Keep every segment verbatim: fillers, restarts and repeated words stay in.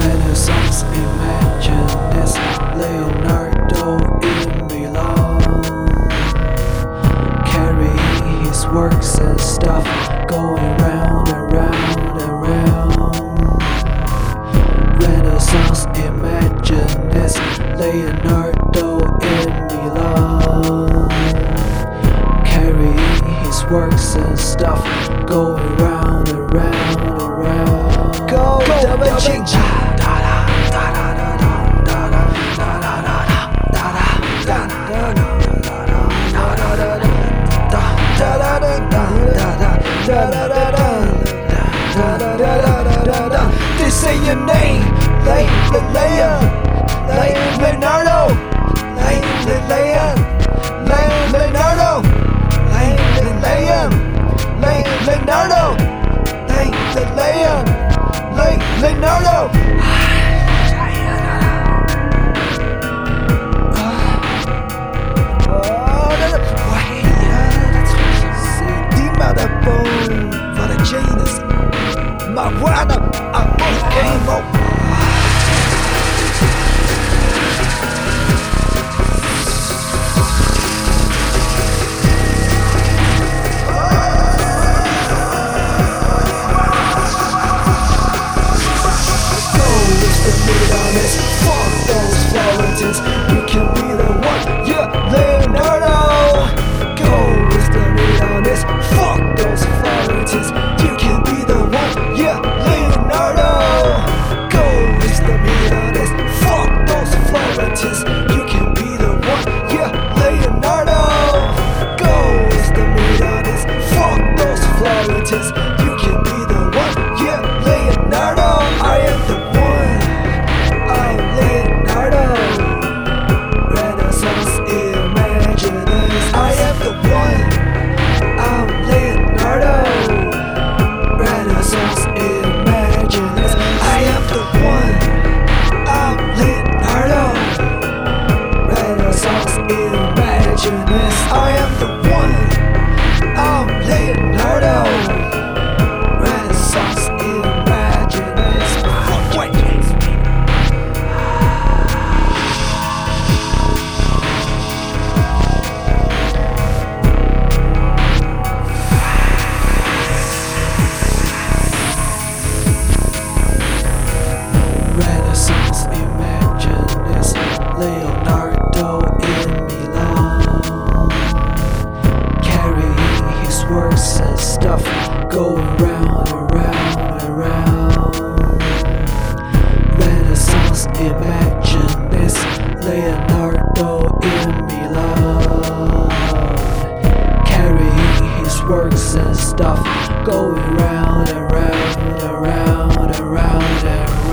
Renaissance Imaginist Leonardo in Milan, carrying his works and stuff, going round and round and round. Renaissance Imaginist Leonardo in Milan, carrying his works and stuff, going round and round and round. Go, double ching ching. This ain't your name, like Leia, like Leonardo, like Leia, like Leonardo, like Leia, like Leonardo, like Leia, like Leonardo. Marijuana, I'm game over. Fuck those Florentines, you can be the one, yeah, Leonardo. Go is the meat on this. Fuck those Florentines, you can be the one, yeah, Leonardo. Go is the meat on this. Fuck those Florentines, you can be the one, yeah, Leonardo. Go is the meat on this. Fuck those Florentines, you can be the one, yeah, Leonardo. I am the one. I'm Leonardo, Renaissance Imaginist. I am the one. I'm Leonardo, Renaissance Imaginist. I am the one. I'm Leonardo, Renaissance Imaginist. I am the one. I'm Leonardo, Renaissance Imaginist. Wait. Renaissance Imaginist Leonardo in Milan, carrying his works and stuff, going round and round and round. Renaissance Imaginist Leonardo in Milan, carrying his works and stuff, going round and round and round and round and round.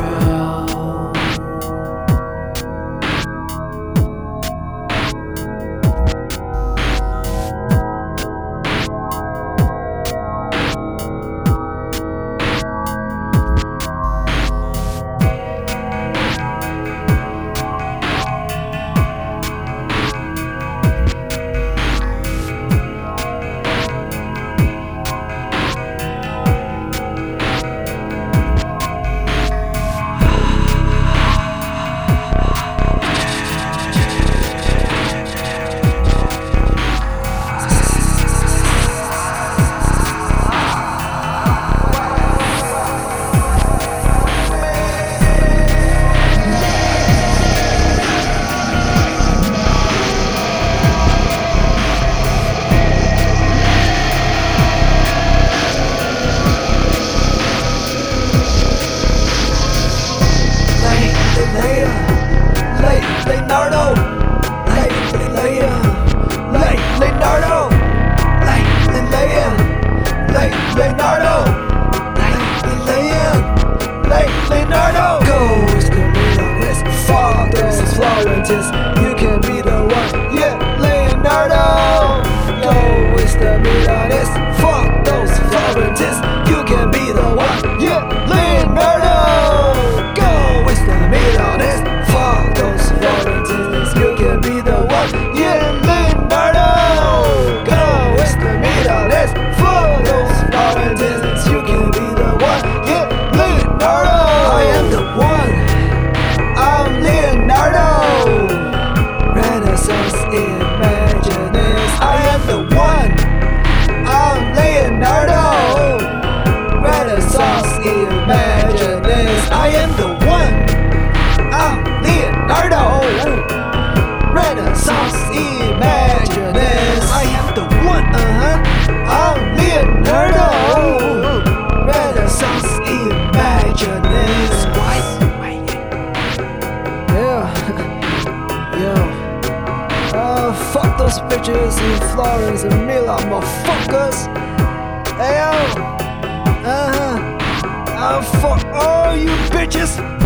Florence and Milan, motherfuckers. Hey yo, uh huh. I'll fuck all you bitches.